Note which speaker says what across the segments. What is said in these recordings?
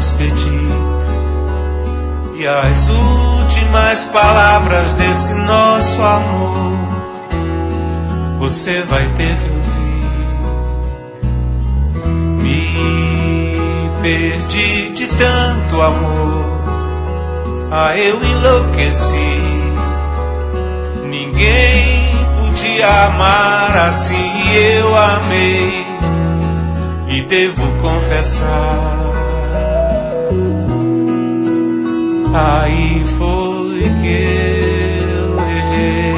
Speaker 1: despedir. E as últimas palavras desse nosso amor você vai ter que ouvir. Me perdi de tanto amor, eu enlouqueci. Ninguém podia amar assim e eu amei. E devo confessar, aí foi que eu errei.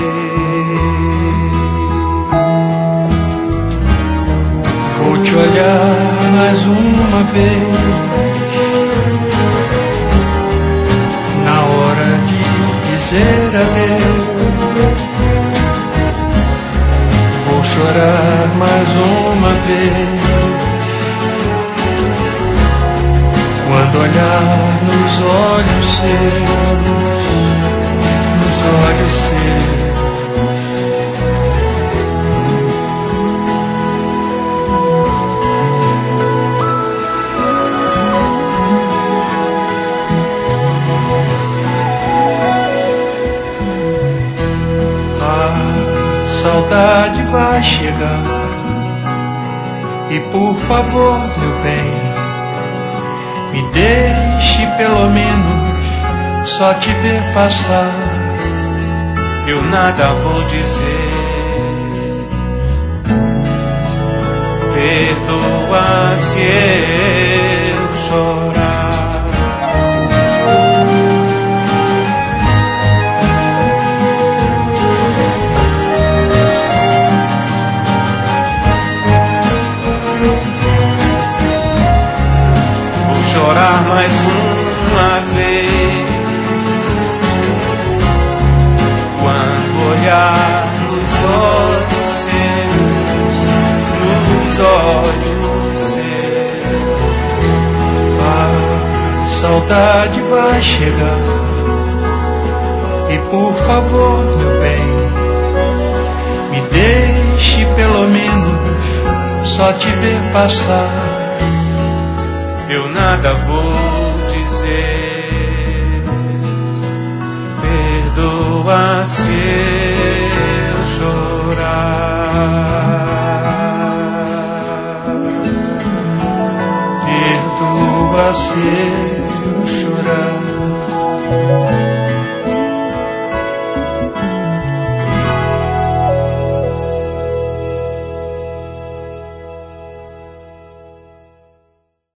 Speaker 2: Vou te olhar mais uma vez, na hora de dizer adeus. Vou chorar mais uma vez, quando olhar nos olhos seus, nos olhos seus. A saudade vai chegar, e por favor, meu bem, me deixe pelo menos só te ver passar.
Speaker 1: Eu nada vou dizer, perdoa se eu chorar. Chorar mais uma vez, quando olhar nos olhos seus, nos olhos seus.
Speaker 2: A saudade vai chegar, e por favor, meu bem, me deixe pelo menos só te ver passar.
Speaker 1: Eu nada vou dizer, perdoa se eu chorar,
Speaker 2: perdoa se eu chorar.